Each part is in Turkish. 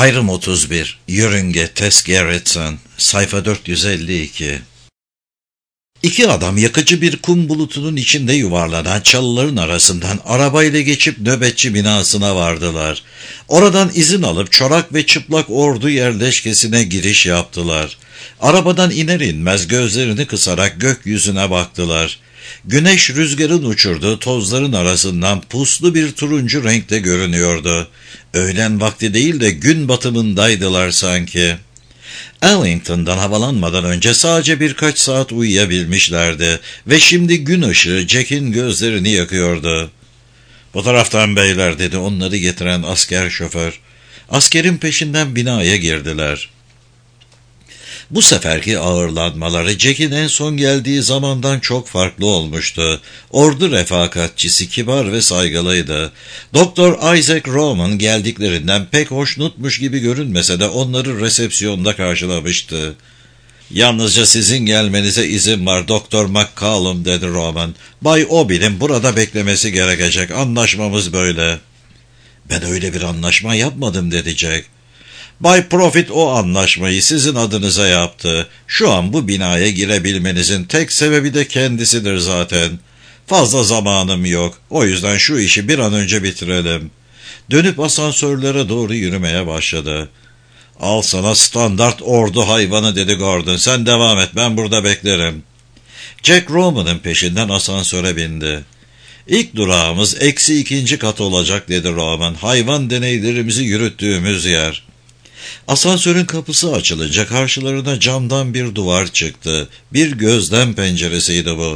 Ayrım 31, Yörünge Tess Gerritsen, sayfa 452. İki adam yakıcı bir kum bulutunun içinde yuvarlanan çalıların arasından arabayla geçip nöbetçi binasına vardılar. Oradan izin alıp çorak ve çıplak ordu yerleşkesine giriş yaptılar. Arabadan iner inmez gözlerini kısarak gökyüzüne baktılar. Güneş rüzgarın uçurduğu tozların arasından puslu bir turuncu renkte görünüyordu. Öğlen vakti değil de gün batımındaydılar sanki. Ellington'dan havalanmadan önce sadece birkaç saat uyuyabilmişlerdi ve şimdi gün ışığı Jack'in gözlerini yakıyordu. "Bu taraftan beyler," dedi onları getiren asker şoför. Askerin peşinden binaya girdiler. Bu seferki ağırlanmaları Jack'in en son geldiği zamandan çok farklı olmuştu. Ordu refakatçisi kibar ve saygılıydı. Doktor Isaac Roman geldiklerinden pek hoşnutmuş gibi görünmese de onları resepsiyonda karşılamıştı. "Yalnızca sizin gelmenize izin var Doktor McCallum," dedi Roman. "Bay Obi'nin burada beklemesi gerekecek. Anlaşmamız böyle." "Ben öyle bir anlaşma yapmadım," dedi Jack. "Bay Profit o anlaşmayı sizin adınıza yaptı. Şu an bu binaya girebilmenizin tek sebebi de kendisidir zaten. Fazla zamanım yok. O yüzden şu işi bir an önce bitirelim." Dönüp asansörlere doğru yürümeye başladı. "Al sana standart ordu hayvanı," dedi Gordon. "Sen devam et, ben burada beklerim." Jack Roman'ın peşinden asansöre bindi. "İlk durağımız -2. kat olacak," dedi Roman. "Hayvan deneylerimizi yürüttüğümüz yer." Asansörün kapısı açılınca karşılarına camdan bir duvar çıktı. Bir gözlem penceresiydi bu.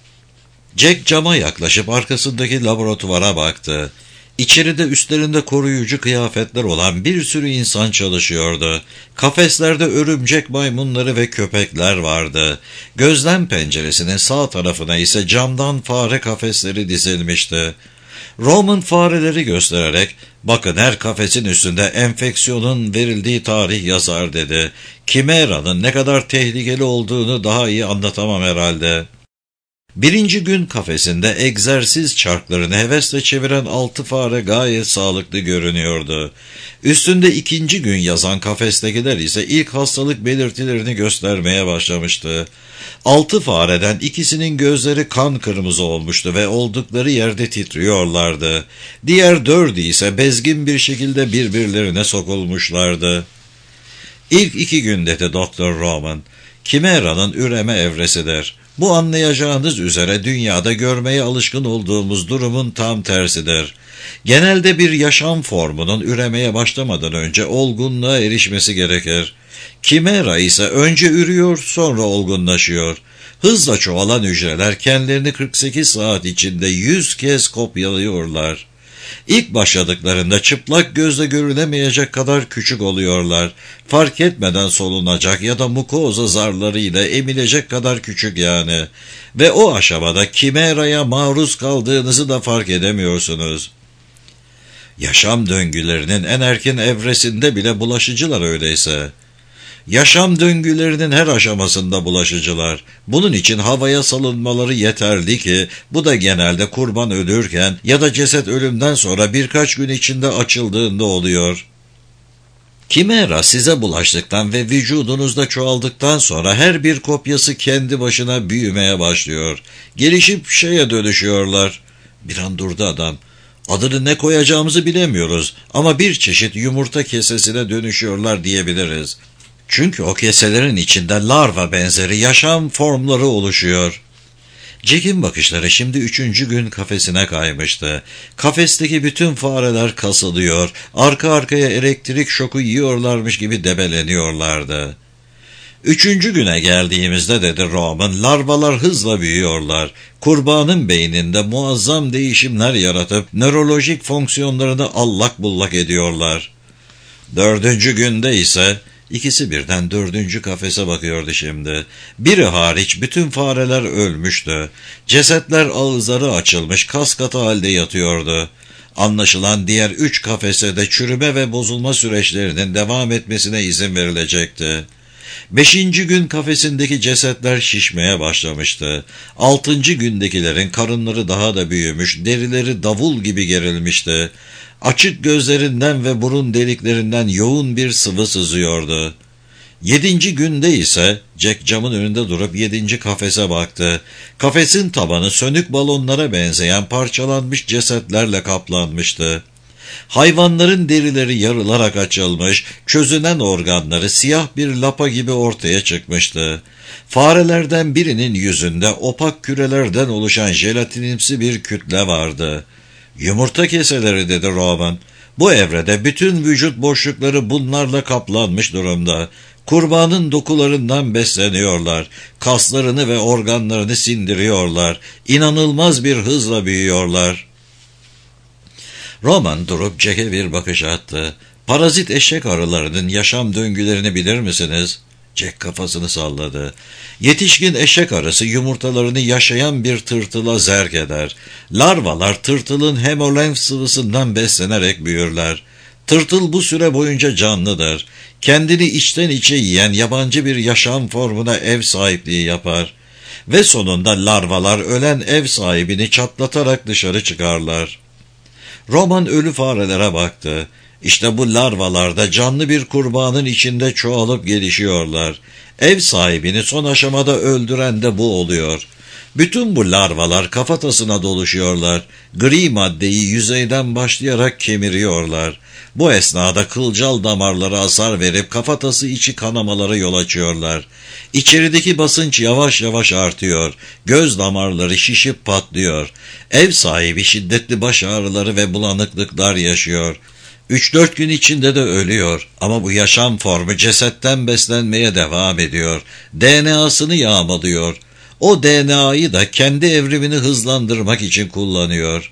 Jack cama yaklaşıp arkasındaki laboratuvara baktı. İçeride üstlerinde koruyucu kıyafetler olan bir sürü insan çalışıyordu. Kafeslerde örümcek maymunları ve köpekler vardı. Gözlem penceresinin sağ tarafına ise camdan fare kafesleri dizilmişti. Roman fareleri göstererek, "Bakın, her kafesin üstünde enfeksiyonun verildiği tarih yazar," dedi. "Kimera'nın ne kadar tehlikeli olduğunu daha iyi anlatamam herhalde." Birinci gün kafesinde egzersiz çarklarını hevesle çeviren 6 fare gayet sağlıklı görünüyordu. Üstünde ikinci gün yazan kafestekiler ise ilk hastalık belirtilerini göstermeye başlamıştı. 6 fareden ikisinin gözleri kan kırmızı olmuştu ve oldukları yerde titriyorlardı. Diğer 4'ü ise bezgin bir şekilde birbirlerine sokulmuşlardı. "İlk 2 gün," dedi Doktor Roman, "Kimera'nın üreme evresidir. Bu anlayacağınız üzere dünyada görmeye alışkın olduğumuz durumun tam tersidir. Genelde bir yaşam formunun üremeye başlamadan önce olgunluğa erişmesi gerekir. Kimera ise önce ürüyor, sonra olgunlaşıyor. Hızla çoğalan hücreler kendilerini 48 saat içinde 100 kez kopyalıyorlar. İlk başladıklarında çıplak gözle görülemeyecek kadar küçük oluyorlar. Fark etmeden solunacak ya da mukoza zarlarıyla emilecek kadar küçük yani. Ve o aşamada kimeraya maruz kaldığınızı da fark edemiyorsunuz." "Yaşam döngülerinin en erken evresinde bile bulaşıcılar öyleyse." "Yaşam döngülerinin her aşamasında bulaşıcılar. Bunun için havaya salınmaları yeterli ki bu da genelde kurban ölürken ya da ceset ölümden sonra birkaç gün içinde açıldığında oluyor. Kimera size bulaştıktan ve vücudunuzda çoğaldıktan sonra her bir kopyası kendi başına büyümeye başlıyor. Gelişip şeye dönüşüyorlar." Bir an durdu adam. "Adını ne koyacağımızı bilemiyoruz ama bir çeşit yumurta kesesine dönüşüyorlar diyebiliriz. Çünkü o keselerin içinde larva benzeri yaşam formları oluşuyor." Jack'in bakışları şimdi 3. gün kafesine kaymıştı. Kafesteki bütün fareler kasılıyor, arka arkaya elektrik şoku yiyorlarmış gibi debeleniyorlardı. 3. güne geldiğimizde," dedi Roman, "larvalar hızla büyüyorlar. Kurbanın beyninde muazzam değişimler yaratıp nörolojik fonksiyonlarını allak bullak ediyorlar. 4. günde ise..." İkisi birden 4. kafese bakıyordu şimdi. Biri hariç bütün fareler ölmüştü. Cesetler ağızları açılmış, kas katı halde yatıyordu. Anlaşılan diğer 3 kafese de çürüme ve bozulma süreçlerinin devam etmesine izin verilecekti. 5. gün kafesindeki cesetler şişmeye başlamıştı. 6. gündekilerin karınları daha da büyümüş, derileri davul gibi gerilmişti. Açık gözlerinden ve burun deliklerinden yoğun bir sıvı sızıyordu. 7. günde ise Jack camın önünde durup 7. kafese baktı. Kafesin tabanı sönük balonlara benzeyen parçalanmış cesetlerle kaplanmıştı. Hayvanların derileri yarılarak açılmış, çözünen organları siyah bir lapa gibi ortaya çıkmıştı. Farelerden birinin yüzünde opak kürelerden oluşan jelatinimsi bir kütle vardı. "Yumurta keseleri," dedi Roman. "Bu evrede bütün vücut boşlukları bunlarla kaplanmış durumda. Kurbanın dokularından besleniyorlar. Kaslarını ve organlarını sindiriyorlar. İnanılmaz bir hızla büyüyorlar." Roman durup Jack'e bir bakış attı. "Parazit eşek arılarının yaşam döngülerini bilir misiniz?" Jack kafasını salladı. "Yetişkin eşek arısı yumurtalarını yaşayan bir tırtıla zerk eder. Larvalar tırtılın hemolenf sıvısından beslenerek büyürler. Tırtıl bu süre boyunca canlıdır. Kendini içten içe yiyen yabancı bir yaşam formuna ev sahipliği yapar. Ve sonunda larvalar ölen ev sahibini çatlatarak dışarı çıkarlar." Roman ölü farelere baktı. İşte bu larvalarda canlı bir kurbanın içinde çoğalıp gelişiyorlar. Ev sahibini son aşamada öldüren de bu oluyor. Bütün bu larvalar kafatasına doluşuyorlar. Gri maddeyi yüzeyden başlayarak kemiriyorlar. Bu esnada kılcal damarlara hasar verip kafatası içi kanamalara yol açıyorlar. İçerideki basınç yavaş yavaş artıyor. Göz damarları şişip patlıyor. Ev sahibi şiddetli baş ağrıları ve bulanıklıklar yaşıyor. 3-4 gün içinde de ölüyor. Ama bu yaşam formu cesetten beslenmeye devam ediyor. DNA'sını yağmalıyor. O DNA'yı da kendi evrimini hızlandırmak için kullanıyor.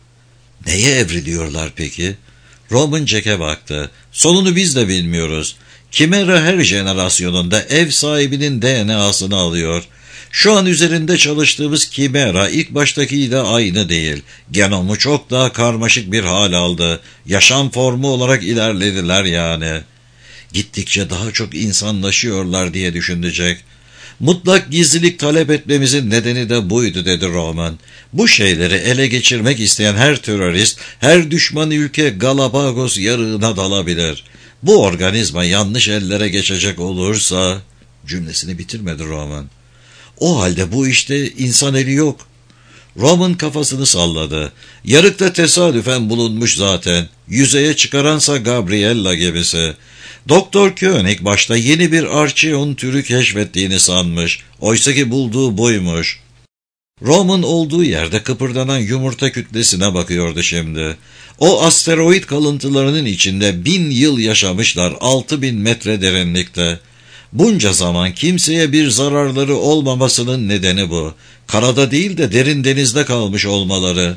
Neye evriliyorlar peki? Roman Jack'e baktı. "Sonunu biz de bilmiyoruz. Kimera her jenerasyonunda ev sahibinin DNA'sını alıyor. Şu an üzerinde çalıştığımız Kimera ilk baştakiyle aynı değil. Genomu çok daha karmaşık bir hal aldı. Yaşam formu olarak ilerlediler yani. Gittikçe daha çok insanlaşıyorlar," diye düşünecek. "Mutlak gizlilik talep etmemizin nedeni de buydu," dedi Roman. "Bu şeyleri ele geçirmek isteyen her terörist, her düşman ülke Galapagos yarığına dalabilir. Bu organizma yanlış ellere geçecek olursa..." Cümlesini bitirmedi Roman. "O halde bu işte insan eli yok." Roman kafasını salladı. "Yarıkta tesadüfen bulunmuş zaten. Yüzeye çıkaransa Gabriella gemisi. Doktor Koenig başta yeni bir archeon türü keşfettiğini sanmış. Oysaki bulduğu buymuş." Roman olduğu yerde kıpırdanan yumurta kütlesine bakıyordu şimdi. O asteroid kalıntılarının içinde 1000 yıl yaşamışlar, 6000 metre derinlikte. Bunca zaman kimseye bir zararları olmamasının nedeni bu. Karada değil de derin denizde kalmış olmaları.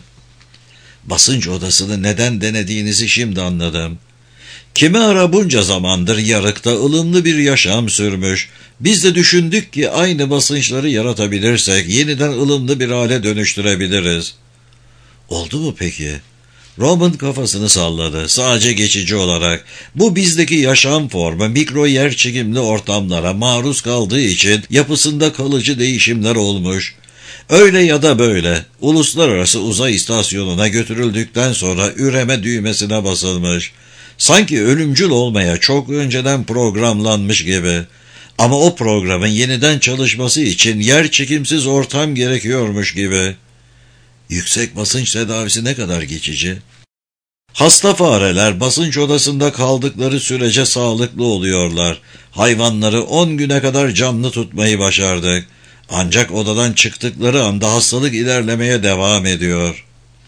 Basınç odasını neden denediğinizi şimdi anladım. Kimera bunca zamandır yarıkta ılımlı bir yaşam sürmüş. Biz de düşündük ki aynı basınçları yaratabilirsek yeniden ılımlı bir hale dönüştürebiliriz. Oldu mu peki? Roman kafasını salladı. "Sadece geçici olarak. Bu bizdeki yaşam formu mikro yerçekimli ortamlara maruz kaldığı için yapısında kalıcı değişimler olmuş. Öyle ya da böyle uluslararası uzay istasyonuna götürüldükten sonra üreme düğmesine basılmış. Sanki ölümcül olmaya çok önceden programlanmış gibi. Ama o programın yeniden çalışması için yerçekimsiz ortam gerekiyormuş gibi." "Yüksek basınç tedavisi ne kadar geçici?" "Hasta fareler basınç odasında kaldıkları sürece sağlıklı oluyorlar. Hayvanları 10 güne kadar canlı tutmayı başardık. Ancak odadan çıktıkları anda hastalık ilerlemeye devam ediyor."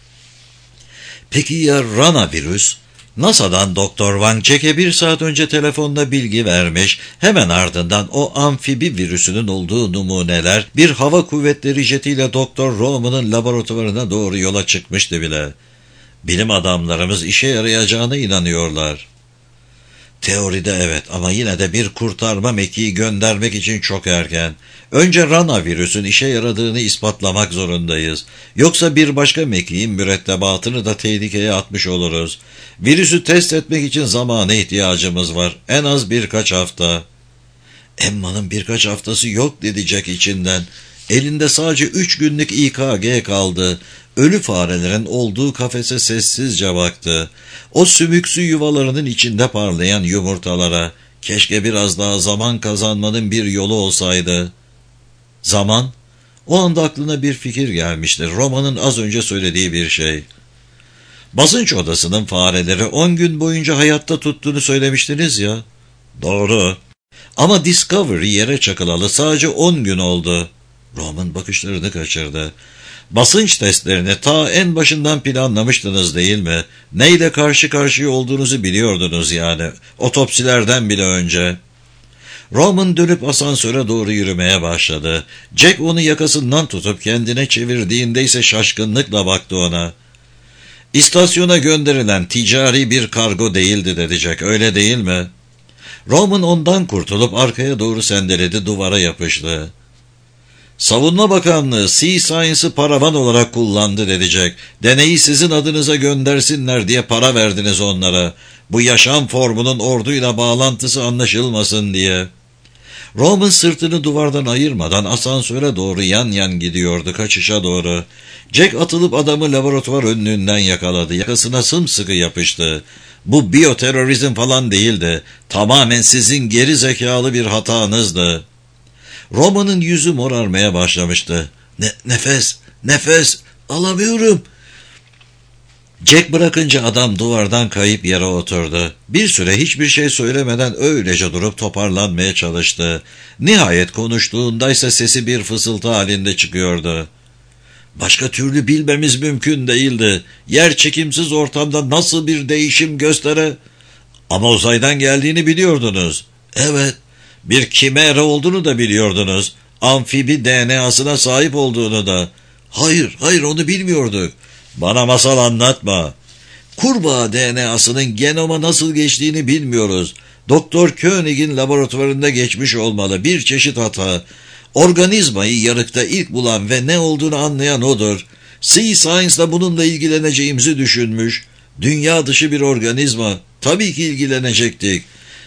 "Peki ya Rana virüs?" NASA'dan Doktor Wang Jack'e 1 saat önce telefonda bilgi vermiş, hemen ardından o amfibi virüsünün olduğu numuneler bir hava kuvvetleri jetiyle Doktor Roman'ın laboratuvarına doğru yola çıkmıştı bile. Bilim adamlarımız işe yarayacağına inanıyorlar. Teoride evet, ama yine de bir kurtarma mekiği göndermek için çok erken. Önce Rana virüsün işe yaradığını ispatlamak zorundayız. Yoksa bir başka mekiğin mürettebatını da tehlikeye atmış oluruz. Virüsü test etmek için zamana ihtiyacımız var. En az birkaç hafta. "Emma'nın birkaç haftası yok," dedi Jack içinden. "Elinde sadece 3 günlük İKG kaldı. ölü farelerin olduğu kafese sessizce baktı. O sümüksü yuvalarının içinde parlayan yumurtalara. Keşke biraz daha zaman kazanmanın bir yolu olsaydı. Zaman? O anda aklına bir fikir gelmişti. Roma'nın az önce söylediği bir şey. Basınç odasının fareleri 10 gün boyunca hayatta tuttuğunu söylemiştiniz ya. Doğru. Ama Discovery yere çakılalı sadece 10 gün oldu. Roman bakışlarını kaçırdı. Basınç testlerini ta en başından planlamıştınız değil mi? Neyle karşı karşıya olduğunuzu biliyordunuz yani. Otopsilerden bile önce. Roman dönüp asansöre doğru yürümeye başladı. Jack onu yakasından tutup kendine çevirdiğinde ise şaşkınlıkla baktı ona. İstasyona gönderilen ticari bir kargo değildi dedi Jack, öyle değil mi? Roman ondan kurtulup arkaya doğru sendeledi, duvara yapıştı. Savunma Bakanlığı Sea Science'ı paravan olarak kullandı dedi Jack. Deneyi sizin adınıza göndersinler diye para verdiniz onlara. Bu yaşam formunun orduyla bağlantısı anlaşılmasın diye. Roman sırtını duvardan ayırmadan asansöre doğru yan yan gidiyordu, kaçışa doğru. Jack atılıp adamı laboratuvar önlüğünden yakaladı. Yakasına sımsıkı yapıştı. Bu biyoterörizm falan değildi. Tamamen sizin geri zekalı bir hatanızdı. Roman'ın yüzü morarmaya başlamıştı. Nefes alamıyorum. Jack bırakınca adam duvardan kayıp yere oturdu. Bir süre hiçbir şey söylemeden öylece durup toparlanmaya çalıştı. Nihayet konuştuğundaysa sesi bir fısıltı halinde çıkıyordu. Başka türlü bilmemiz mümkün değildi. Yer çekimsiz ortamda nasıl bir değişim göstere... Ama uzaydan geldiğini biliyordunuz. Evet, bir kimera olduğunu da biliyordunuz. Amfibi DNA'sına sahip olduğunu da. Hayır onu bilmiyorduk. Bana masal anlatma. Kurbağa DNA'sının genoma nasıl geçtiğini bilmiyoruz. Doktor Koenig'in laboratuvarında geçmiş olmalı. Bir çeşit hata. Organizmayı yarıkta ilk bulan ve ne olduğunu anlayan odur. Sea Science'la bununla ilgileneceğimizi düşünmüş. Dünya dışı bir organizma. Tabii ki ilgilenecektik.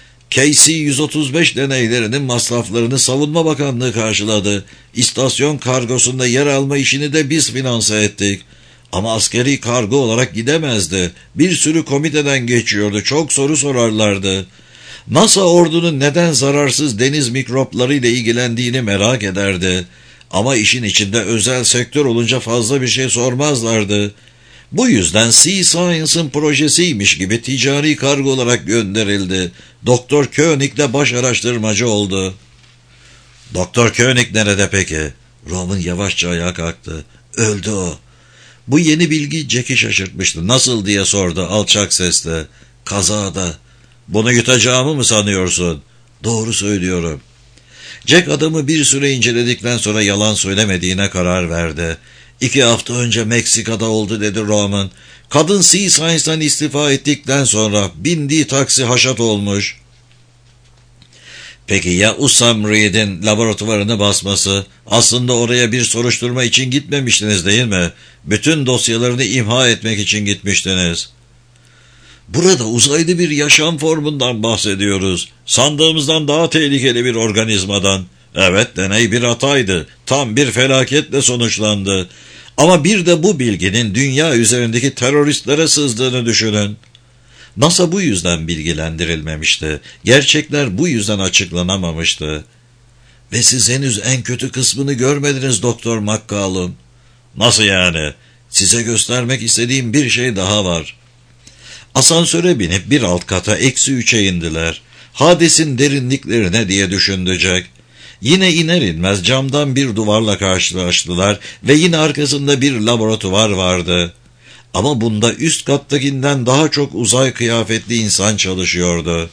KC-135 deneylerinin masraflarını Savunma Bakanlığı karşıladı. İstasyon kargosunda yer alma işini de biz finanse ettik. Ama askeri kargo olarak gidemezdi. Bir sürü komiteden geçiyordu. Çok soru sorarlardı. NASA ordunun neden zararsız deniz mikroplarıyla ilgilendiğini merak ederdi. Ama işin içinde özel sektör olunca fazla bir şey sormazlardı. Bu yüzden Sea Science'ın projesiymiş gibi ticari kargo olarak gönderildi. Doktor Koenig de baş araştırmacı oldu. Doktor Koenig nerede peki? Roman yavaşça ayağa kalktı. Öldü o. Bu yeni bilgi Jack'i şaşırtmıştı. Nasıl diye sordu alçak sesle. Kazada. Bunu yutacağımı mı sanıyorsun? Doğru söylüyorum. Jack adamı bir süre inceledikten sonra yalan söylemediğine karar verdi. 2 hafta önce Meksika'da oldu dedi Roman. Kadın Sea Science'dan istifa ettikten sonra bindiği taksi haşat olmuş. Peki ya Usam Reed'in laboratuvarını basması? Aslında oraya bir soruşturma için gitmemiştiniz değil mi? Bütün dosyalarını imha etmek için gitmiştiniz. Burada uzaylı bir yaşam formundan bahsediyoruz. Sandığımızdan daha tehlikeli bir organizmadan. Evet, deney bir hataydı. Tam bir felaketle sonuçlandı. Ama bir de bu bilginin dünya üzerindeki teröristlere sızdığını düşünün. NASA bu yüzden bilgilendirilmemişti. Gerçekler bu yüzden açıklanamamıştı. Ve siz henüz en kötü kısmını görmediniz Doktor McCallum. Nasıl yani? Size göstermek istediğim bir şey daha var. Asansöre binip bir alt kata -3'e indiler. Hades'in derinliklerine diye düşündü Jack. Yine iner inmez camdan bir duvarla karşılaştılar ve yine arkasında bir laboratuvar vardı. Ama bunda üst kattakinden daha çok uzay kıyafetli insan çalışıyordu.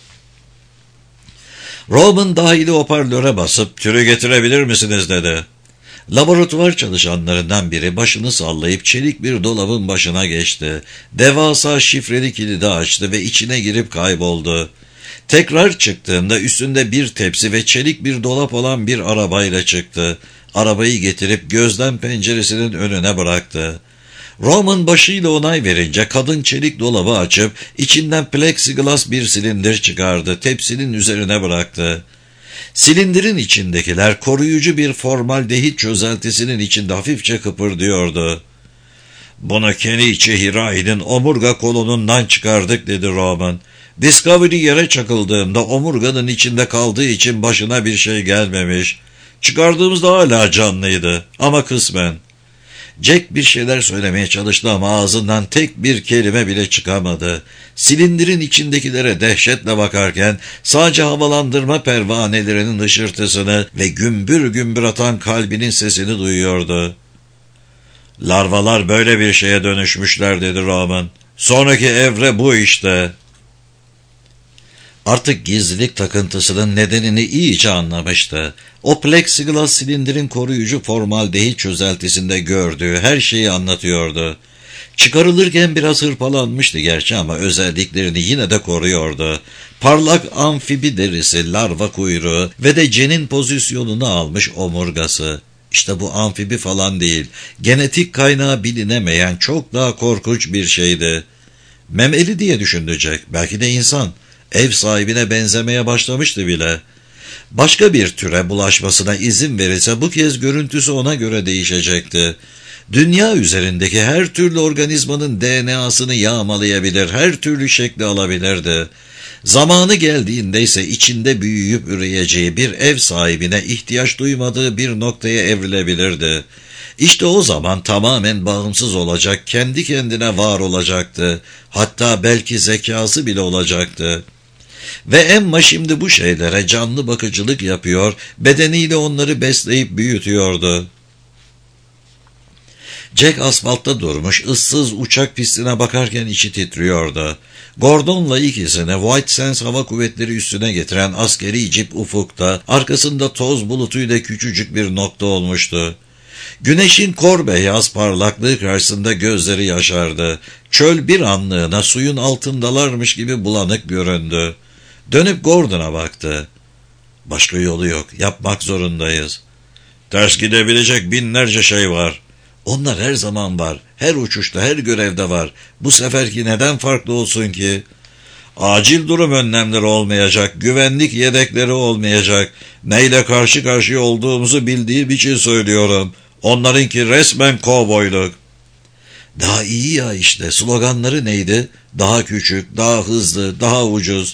Roman dahili hoparlöre basıp "Türü getirebilir misiniz?" dedi. Laboratuvar çalışanlarından biri başını sallayıp çelik bir dolabın başına geçti. Devasa şifreli kilidi açtı ve içine girip kayboldu. Tekrar çıktığında üstünde bir tepsi ve çelik bir dolap olan bir arabayla çıktı. Arabayı getirip gözlem penceresinin önüne bıraktı. Roman başıyla onay verince kadın çelik dolabı açıp içinden plexiglas bir silindir çıkardı. Tepsinin üzerine bıraktı. Silindirin içindekiler koruyucu bir formaldehit çözeltisinin içinde hafifçe kıpırdıyordu. "Bunu Kenichi Hirai'nin omurga kolonundan çıkardık," dedi Roman. "Discovery yere çakıldığında omurganın içinde kaldığı için başına bir şey gelmemiş. Çıkardığımızda hala canlıydı ama kısmen." Jack bir şeyler söylemeye çalıştı ama ağzından tek bir kelime bile çıkamadı. Silindirin içindekilere dehşetle bakarken sadece havalandırma pervanelerinin hışırtısını ve gümbür gümbür atan kalbinin sesini duyuyordu. "Larvalar böyle bir şeye dönüşmüşler," dedi Roman. "Sonraki evre bu işte." Artık gizlilik takıntısının nedenini iyice anlamıştı. O plexiglas silindirin koruyucu formaldehit çözeltisinde gördüğü her şeyi anlatıyordu. Çıkarılırken biraz hırpalanmıştı gerçi ama özelliklerini yine de koruyordu. Parlak amfibi derisi, larva kuyruğu ve de cenin pozisyonunu almış omurgası. İşte bu amfibi falan değil, genetik kaynağı bilinemeyen çok daha korkunç bir şeydi. Memeli diye düşünecek, belki de insan. Ev sahibine benzemeye başlamıştı bile. Başka bir türe bulaşmasına izin verilse bu kez görüntüsü ona göre değişecekti. Dünya üzerindeki her türlü organizmanın DNA'sını yağmalayabilir, her türlü şekli alabilirdi. Zamanı geldiğinde ise içinde büyüyüp üreyeceği bir ev sahibine ihtiyaç duymadığı bir noktaya evrilebilirdi. İşte o zaman tamamen bağımsız olacak, kendi kendine var olacaktı. Hatta belki zekası bile olacaktı. Ve Emma şimdi bu şeylere canlı bakıcılık yapıyor, bedeniyle onları besleyip büyütüyordu. Jack asfaltta durmuş, ıssız uçak pistine bakarken içi titriyordu. Gordon'la ikisini White Sands Hava Kuvvetleri üstüne getiren askeri cip ufukta, arkasında toz bulutuyla küçücük bir nokta olmuştu. Güneşin kor beyaz parlaklığı karşısında gözleri yaşardı. Çöl bir anlığına suyun altındalarmış gibi bulanık göründü. Dönüp Gordon'a baktı. "Başka yolu yok, yapmak zorundayız. Ters gidebilecek binlerce şey var." "Onlar her zaman var, her uçuşta, her görevde var. Bu seferki neden farklı olsun ki?" "Acil durum önlemleri olmayacak, güvenlik yedekleri olmayacak. Neyle karşı karşıya olduğumuzu bildiğim için söylüyorum. Onlarınki resmen kovboyluk." "Daha iyi ya işte, sloganları neydi? Daha küçük, daha hızlı, daha ucuz."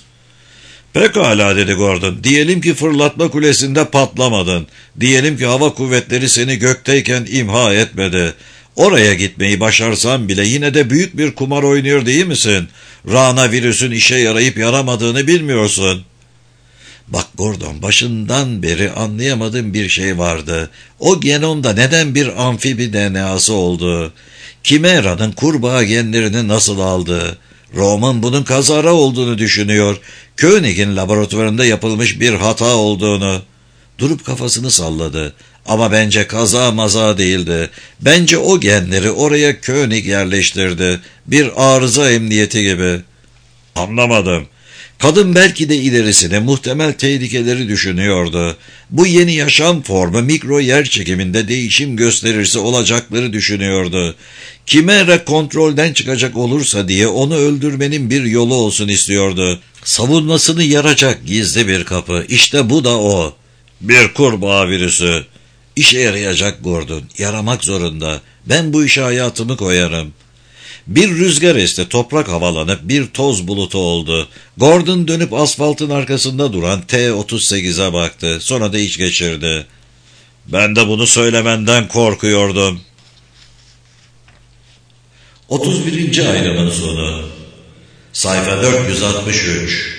"Pekala," dedi Gordon. "Diyelim ki fırlatma kulesinde patlamadın. Diyelim ki hava kuvvetleri seni gökteyken imha etmedi. Oraya gitmeyi başarsan bile yine de büyük bir kumar oynuyor değil misin? Rana virüsün işe yarayıp yaramadığını bilmiyorsun." "Bak Gordon, başından beri anlayamadığım bir şey vardı. O genomda neden bir amfibi DNA'sı oldu? Kimera'nın kurbağa genlerini nasıl aldı? Roman bunun kazara olduğunu düşünüyor. Koenig'in laboratuvarında yapılmış bir hata olduğunu." Durup kafasını salladı. "Ama bence kaza maza değildi. Bence o genleri oraya Koenig yerleştirdi. Bir arıza emniyeti gibi." "Anlamadım." "Kadın belki de ilerisini, muhtemel tehlikeleri düşünüyordu. Bu yeni yaşam formu mikro yer çekiminde değişim gösterirse olacakları düşünüyordu. Kimera kontrolden çıkacak olursa diye onu öldürmenin bir yolu olsun istiyordu. Savunmasını yaracak gizli bir kapı. İşte bu da o. Bir kurbağa virüsü. İşe yarayacak Gordon. Yaramak zorunda. Ben bu işe hayatımı koyarım." Bir rüzgar esti, toprak havalanıp bir toz bulutu oldu. Gordon dönüp asfaltın arkasında duran T-38'e baktı. Sonra da iç geçirdi. "Ben de bunu söylemenden korkuyordum." 31. ayrımın sonu. Sayfa 463.